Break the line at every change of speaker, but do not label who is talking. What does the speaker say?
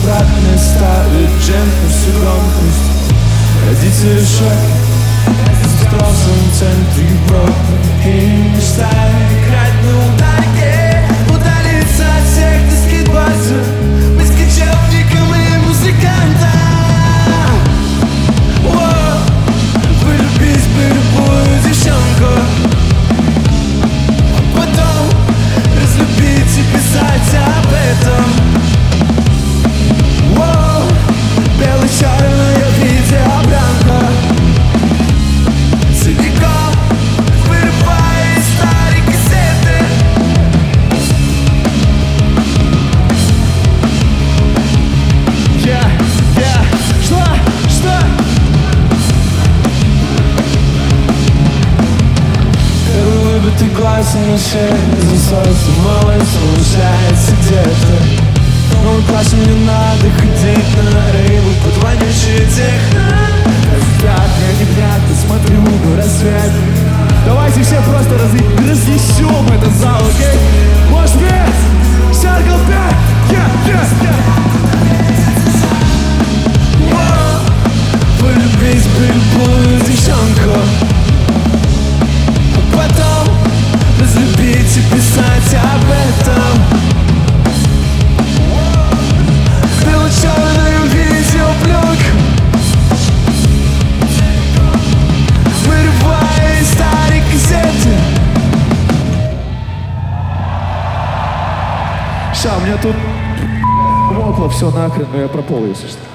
обратно ставит джентльменскую громкость. Родители в шоке, в тросом центре Европы. И мечтаю играть на ударке, удалиться от всех до скейтборда, быть кочевником и музыкантом. Влюбись бы любую девчонку, а потом разлюбить и писать об этом. Бело-черная видеопленка, целиком вырывая из старой кассеты. Что? Первый выбитый глаз на шее, засос малый случается где-то. Ну, классно, не надо ходить на рейвы под вонючие техно. Так, я не прятать, смотрю на рассвет. Давайте все просто разнесем этот зал, окей? Может, пять? Circle 5? Полюбить бы любую девчонку, а потом разлюбить и писать об этом. Бело-черную видеопленку, вырывая из старой кассеты. Ща, у меня тут мокло все нахрен, но я пропол, если что.